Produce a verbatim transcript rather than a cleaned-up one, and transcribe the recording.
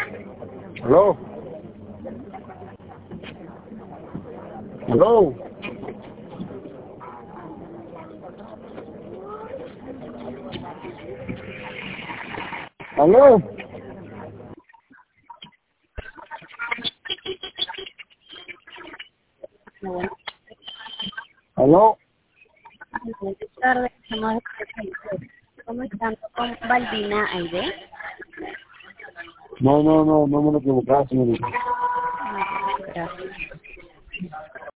¿Aló? ¿Aló? ¿Aló? Bueno, ¿Aló? buenas tardes, somos de- ¿Cómo están? ¿Con Balbina Aide? No, no, no, no me lo equivocaba, señorita. Gracias.